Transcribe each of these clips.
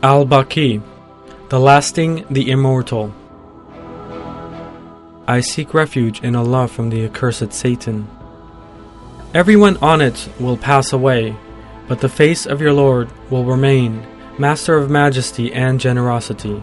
Al-Baqi, the lasting, the immortal. I seek refuge in Allah from the accursed Satan. Everyone on it will pass away, but the face of your Lord will remain, Master of majesty and generosity.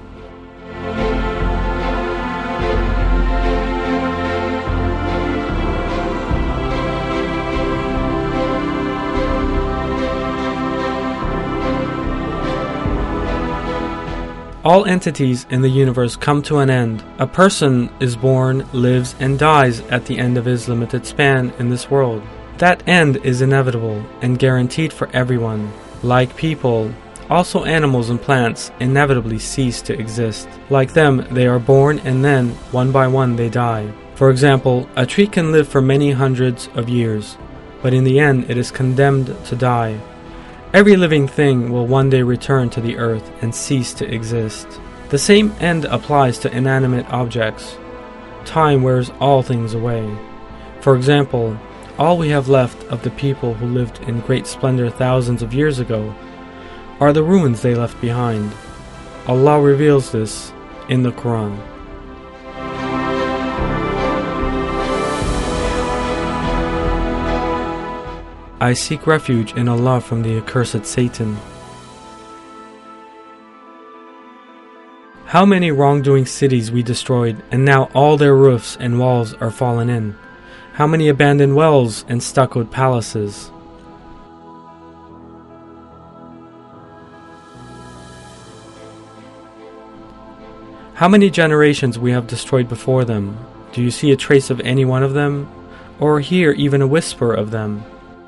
All entities in the universe come to an end. A person is born, lives, and dies at the end of his limited span in this world. That end is inevitable and guaranteed for everyone. Like people, also animals and plants inevitably cease to exist. Like them, they are born and then, one by one, they die. For example, a tree can live for many hundreds of years, but in the end it is condemned to die. Every living thing will one day return to the earth and cease to exist. The same end applies to inanimate objects. Time wears all things away. For example, all we have left of the people who lived in great splendor thousands of years ago are the ruins they left behind. Allah reveals this in the Quran. I seek refuge in Allah from the accursed Satan. How many wrongdoing cities we destroyed, and now all their roofs and walls are fallen in. How many abandoned wells and stuccoed palaces. How many generations we have destroyed before them. Do you see a trace of any one of them, or hear even a whisper of them?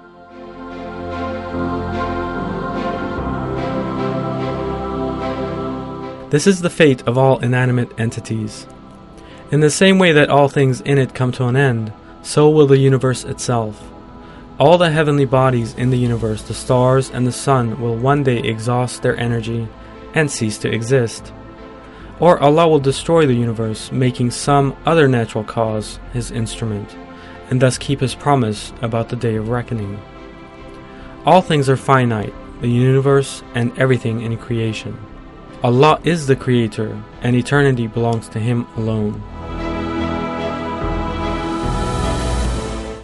This is the fate of all inanimate entities. In the same way that all things in it come to an end, so will the universe itself. All the heavenly bodies in the universe, the stars and the sun, will one day exhaust their energy and cease to exist. Or Allah will destroy the universe, making some other natural cause His instrument, and thus keep His promise about the day of reckoning. All things are finite, the universe and everything in creation. Allah is the Creator, and eternity belongs to Him alone.